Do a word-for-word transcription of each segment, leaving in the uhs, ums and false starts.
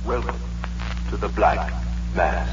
Welcome to the Black Mass.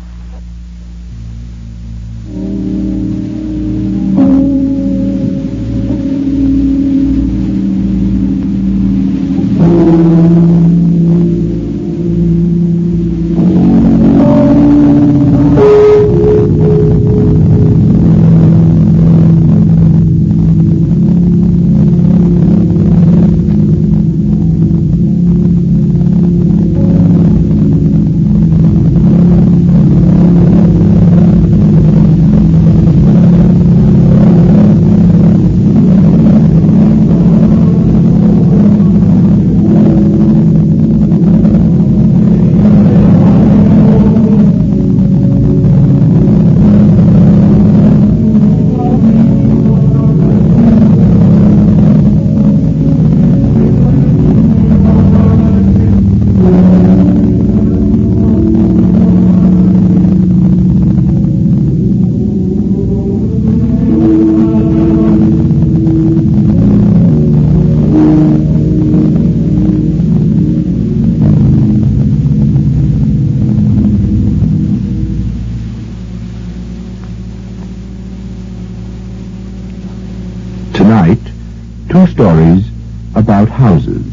Tonight, two stories about houses.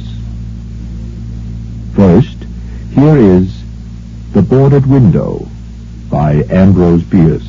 First, here is The Boarded Window by Ambrose Bierce.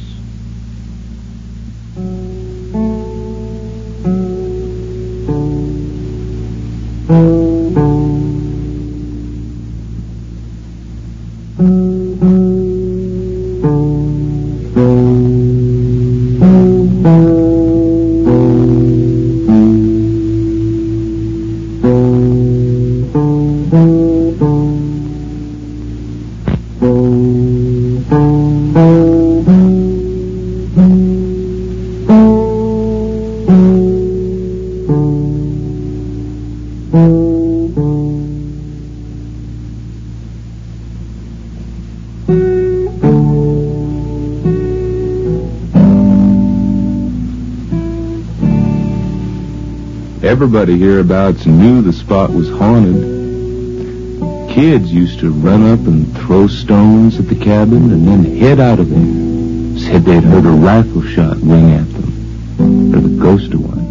Everybody hereabouts knew the spot was haunted. Kids used to run up and throw stones at the cabin and then head out of there. Said they'd heard a rifle shot ring at them, or the ghost of one.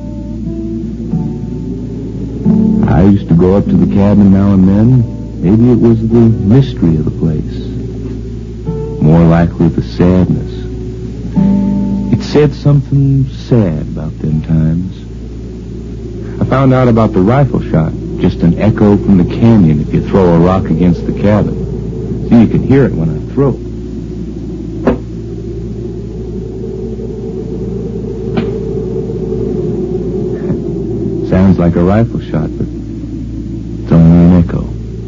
I used to go up to the cabin now and then. Maybe it was the mystery of the place. More likely the sadness. It said something sad about them times. I found out about the rifle shot, just an echo from the canyon if you throw a rock against the cabin. So you can hear it when I throw. Sounds like a rifle shot, but it's only an echo.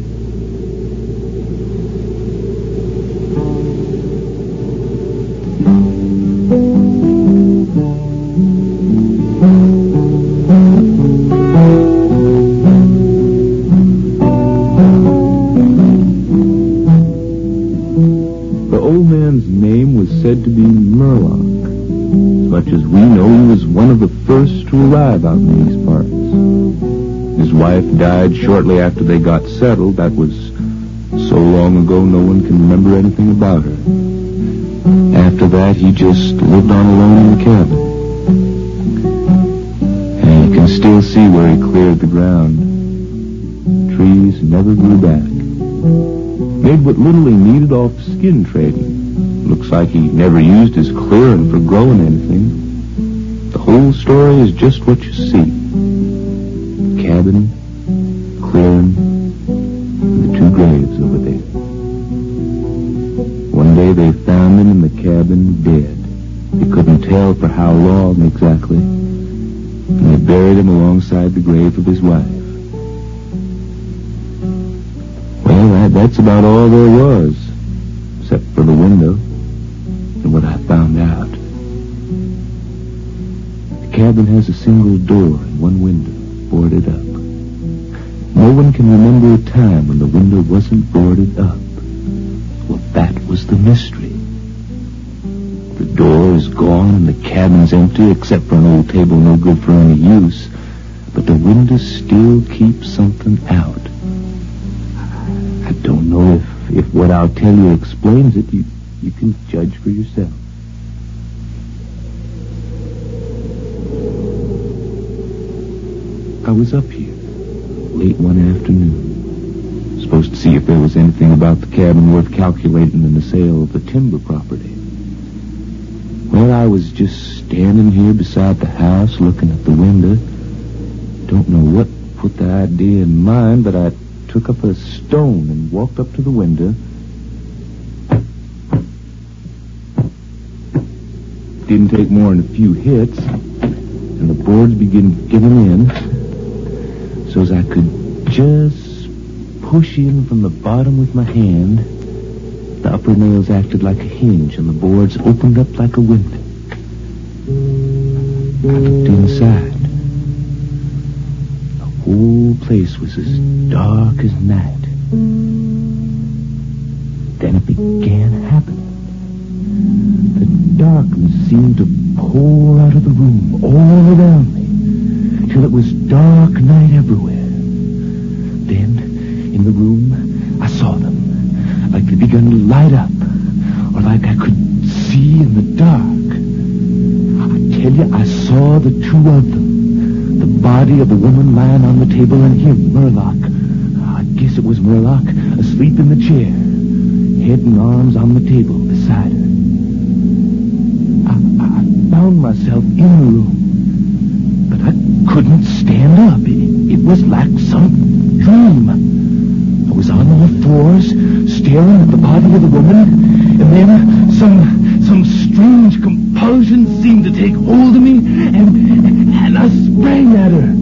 Said to be Murlock. As much as we know, he was one of the first to arrive out in these parts. His wife died shortly after they got settled. That was so long ago no one can remember anything about her. After that, he just lived on alone in the cabin. And you can still see where he cleared the ground. Trees never grew back. Made what little he needed off skin trading. Looks like he never used his clearing for growing anything. The whole story is just what you see. Cabin, clearing, and the two graves over there. One day they found him in the cabin dead. They couldn't tell for how long exactly. And they buried him alongside the grave of his wife. Well, that, that's about all there was, except for the window. And what I found out. The cabin has a single door and one window boarded up. No one can remember a time when the window wasn't boarded up. Well, that was the mystery. The door is gone and the cabin's empty except for an old table no good for any use. But the window still keeps something out. I don't know if what I'll tell you explains it. You, you can judge for yourself. I was up here late one afternoon, supposed to see if there was anything about the cabin worth calculating in the sale of the timber property. Well, I was just standing here beside the house looking at the window. Don't know what put the idea in mind, but I took up a stone and walked up to the window. Didn't take more than a few hits, and the boards began giving in, so as I could just push in from the bottom with my hand. The upper nails acted like a hinge, and the boards opened up like a window. I looked inside. The whole place was as dark as night. Then it began happening. The darkness seemed to pour out of the room all around me, till it was dark night everywhere. Then, in the room, I saw them, like they began to light up, or like I could see in the dark. I tell you, I saw the two of them. The body of the woman lying on the table, and him, Murlock. I guess it was Murlock, asleep in the chair, head and arms on the table beside her. I, I found myself in the room, but I couldn't stand up. It, it was like some dream. I was on all fours, staring at the body of the woman, and then some some strange compulsion seemed to take hold of me, and, and I sprang at her.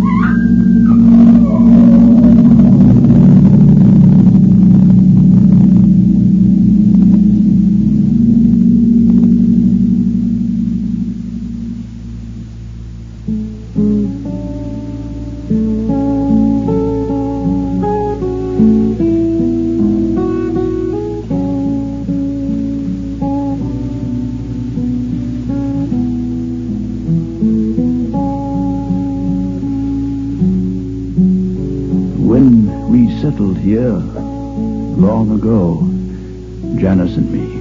Settled here long ago, Janice and me.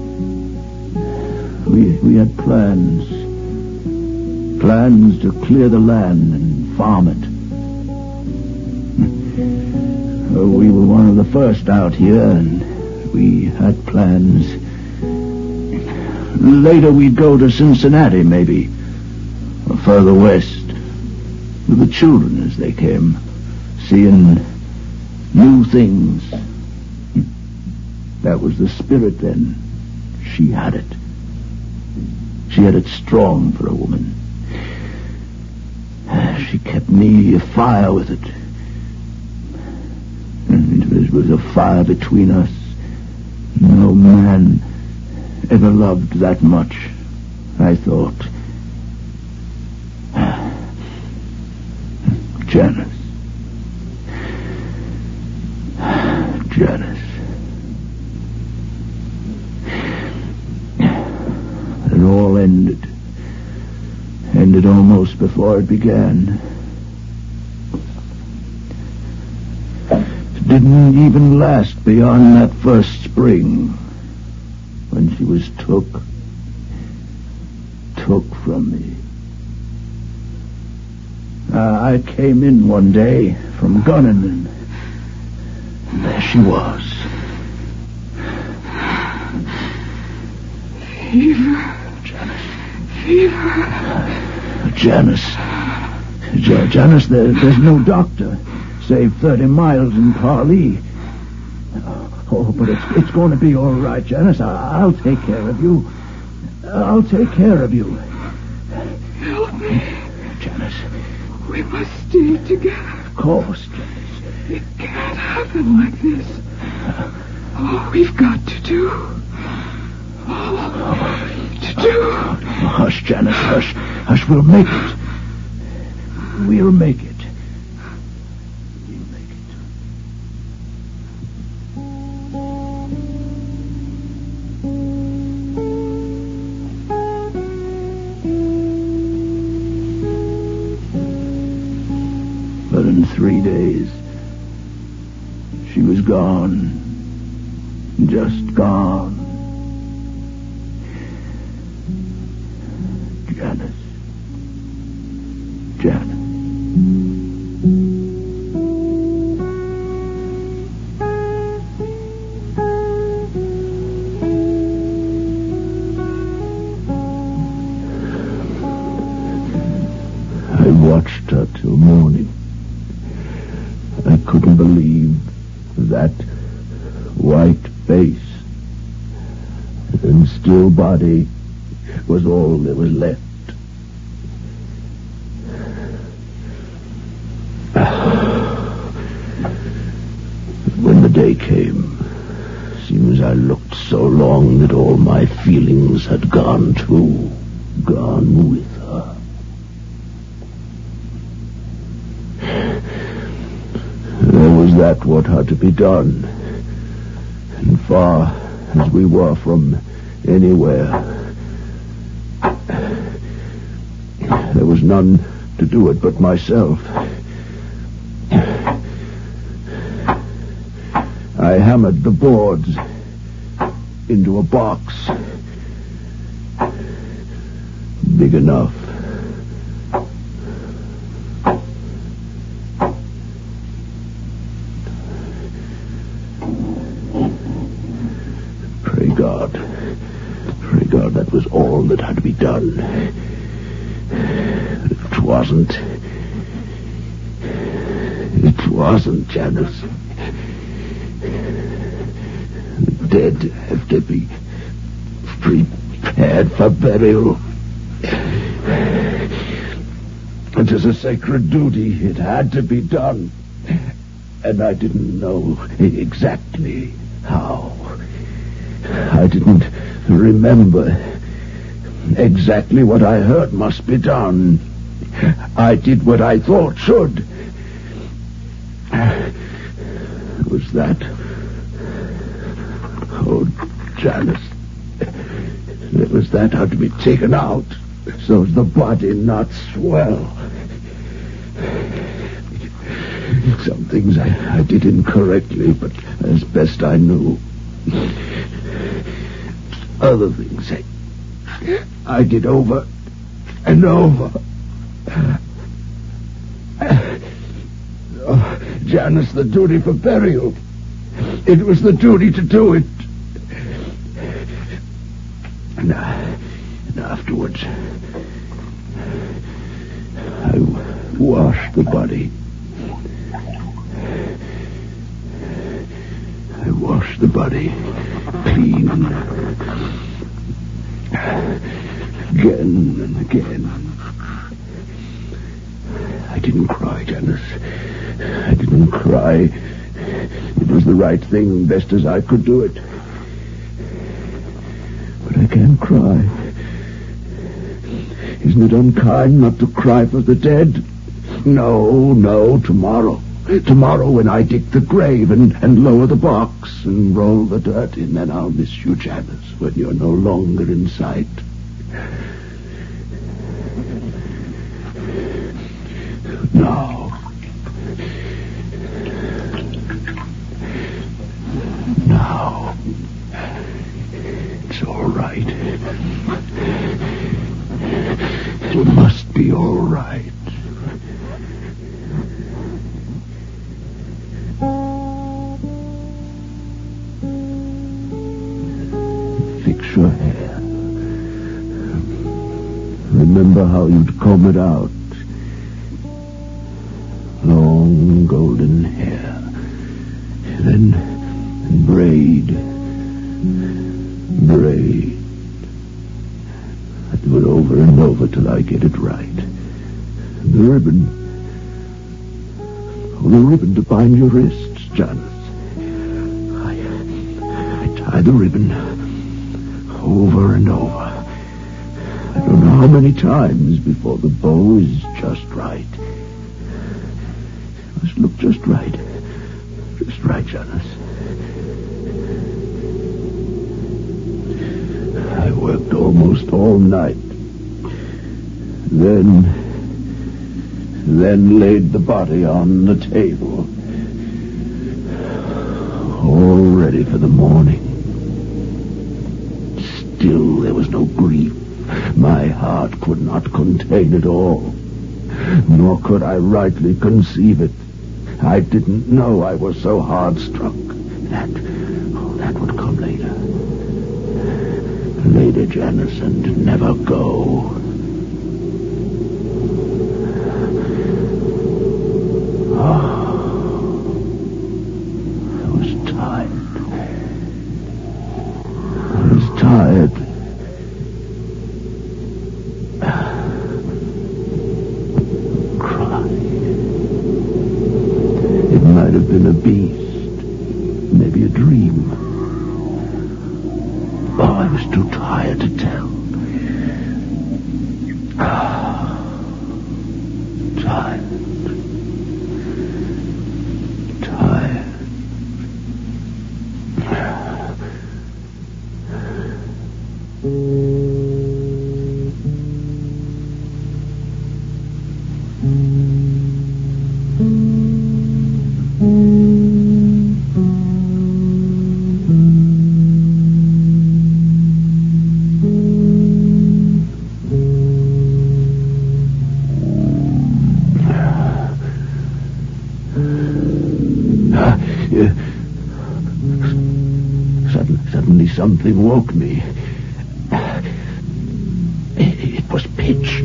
We we had plans, plans to clear the land and farm it. We were one of the first out here, and we had plans. Later we'd go to Cincinnati, maybe, or further west, with the children as they came, seeing new things. That was the spirit then. She had it. She had it strong for a woman. She kept me afire with it. And it was a fire between us. No man ever loved that much, I thought. Janice. Janice. It all ended. Ended almost before it began. It didn't even last beyond that first spring, when she was took, took from me. Uh, I came in one day from gunning, and there she was. Fever. Janice. Fever. Janice. J- Janice, there, there's no doctor, save thirty miles in Parlee. Oh, but it's, it's going to be all right, Janice. I, I'll take care of you. I'll take care of you. Help me. Janice. We must stay together. Of course, Janice. It can't happen like this. All we've got to do. All to do. Hush, Janice, hush. Hush, we'll make it. We'll make it. We'll make it. But in three days, she was gone. just gone. Janice. Janice. I watched her till morning. I couldn't believe that white face and still body was all there was left. When the day came, seems I looked so long that all my feelings had gone too, gone with her. There was that what had to be done, and far as we were from anywhere, there was none to do it but myself. I hammered the boards into a box big enough. Pray God, pray God that was all that had to be done. It wasn't. It wasn't, Janice. The dead have to be prepared for burial. It is a sacred duty. It had to be done. And I didn't know exactly how. I didn't remember exactly what I heard must be done. I did what I thought should. It was that. Oh, Janice. It was that had to be taken out so as the body not swell. Some things I, I did incorrectly, but as best I knew. Other things I, I did over and over. Oh, Janice, the duty for burial. It was the duty to do it. And, uh, and afterwards, I washed the body. I washed the body clean. Again and again. I didn't cry, Janice. I didn't cry. It was the right thing, best as I could do it. But I can't cry. Isn't it unkind not to cry for the dead? No, no, tomorrow. Tomorrow when I dig the grave and, and lower the box and roll the dirt in, then I'll miss you, Janice, when you're no longer in sight. No. Now. It's all right. It must be all right. Fix your hair. Remember how you'd comb it out. Long golden hair. Then braid. Braid. I do it over and over till I get it right. The ribbon. Oh, the ribbon to bind your wrists, Janice. I, I tie the ribbon over and over. I don't know how many times before the bow is just right. It must look just right. Just right, Janice. I worked almost all night. Then, then laid the body on the table. All ready for the morning. Still, there was no grief. My heart could not contain it all, nor could I rightly conceive it. I didn't know I was so hard-struck. That, oh, that would come later. Lady Janice and never go. Tired. Cry. It might have been a beast, maybe a dream. Oh, I was too tired to tell. Tired. Tired. Suddenly something woke me. It was pitch.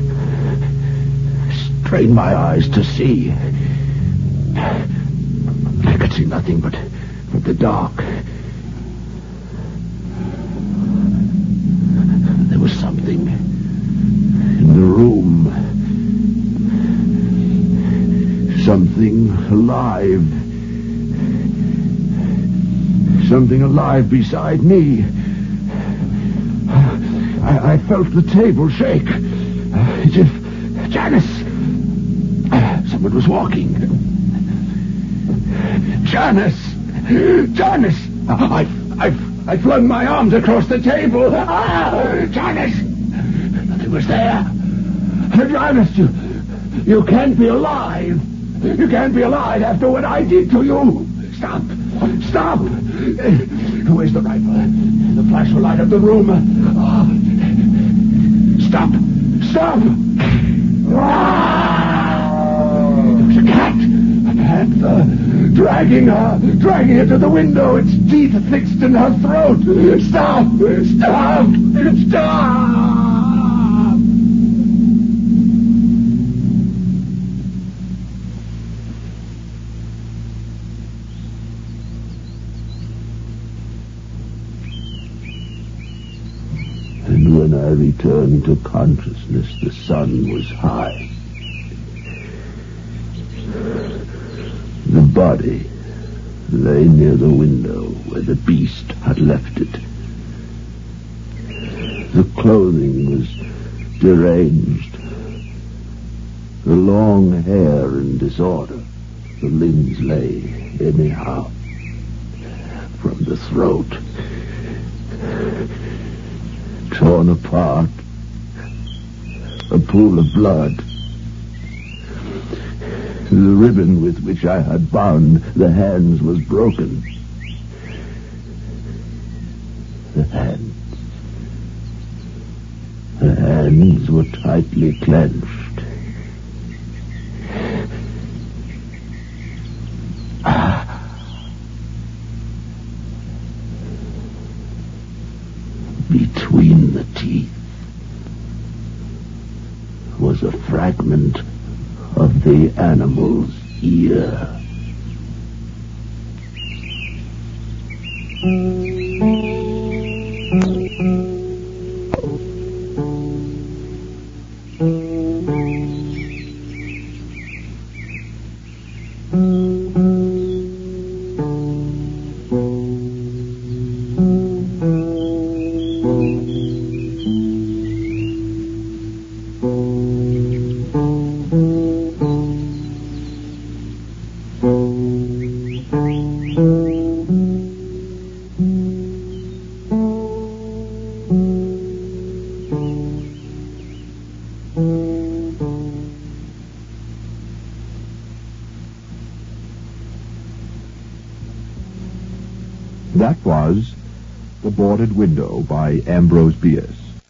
Strained my eyes to see. I could see nothing but, but the dark. There was something in the room. Something alive. Something alive beside me. I, I felt the table shake, uh, as if Janice. Uh, someone was walking. Janice, Janice. I, I, I flung my arms across the table. Ah, Janice. Nothing was there. Janice, you, you can't be alive. You can't be alive after what I did to you. Stop. Stop. Where's the rifle? The flash will light up the room. Oh. Stop! Stop! There was a cat, a panther, dragging her, dragging her to the window, its teeth fixed in her throat. Stop! Stop! Stop! When I returned to consciousness, the sun was high. The body lay near the window where the beast had left it. The clothing was deranged. The long hair in disorder. The limbs lay anyhow. From the throat, torn apart, a pool of blood. The ribbon with which I had bound the hands was broken. The hands. The hands were tightly clenched. Between the teeth was a fragment of the animal's ear. That was The Boarded Window by Ambrose Bierce.